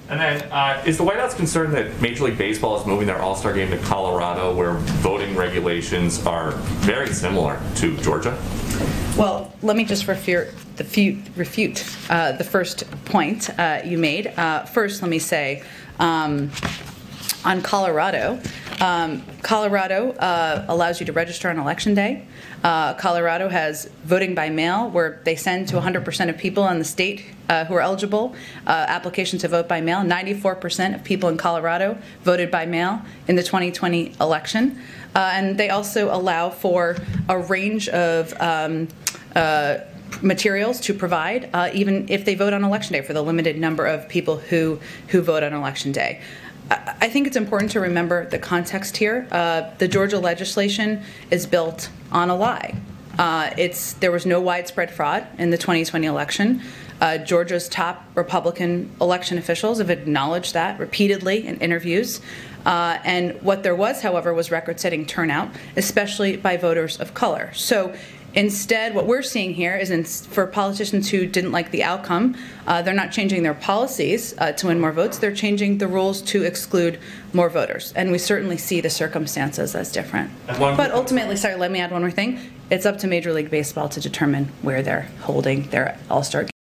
And then, is the White House concerned that Major League Baseball is moving their All-Star game to Colorado, where voting regulations are very similar to Georgia? Well, let me just refute the first point you made. First, let me say, on Colorado, Colorado allows you to register on Election Day. Colorado has voting by mail, where they send to 100% of people in the state who are eligible applications to vote by mail. 94% of people in Colorado voted by mail in the 2020 election. And they also allow for a range of materials to provide, even if they vote on Election Day, for the limited number of people who vote on Election Day. I think it's important to remember the context here. The Georgia legislation is built on a lie. There was no widespread fraud in the 2020 election. Georgia's top Republican election officials have acknowledged that repeatedly in interviews. And what there was, however, was record-setting turnout, especially by voters of color. So instead, what we're seeing here is for politicians who didn't like the outcome, they're not changing their policies to win more votes. They're changing the rules to exclude more voters. And we certainly see the circumstances as different. But ultimately, sorry, let me add one more thing. It's up to Major League Baseball to determine where they're holding their All-Star game.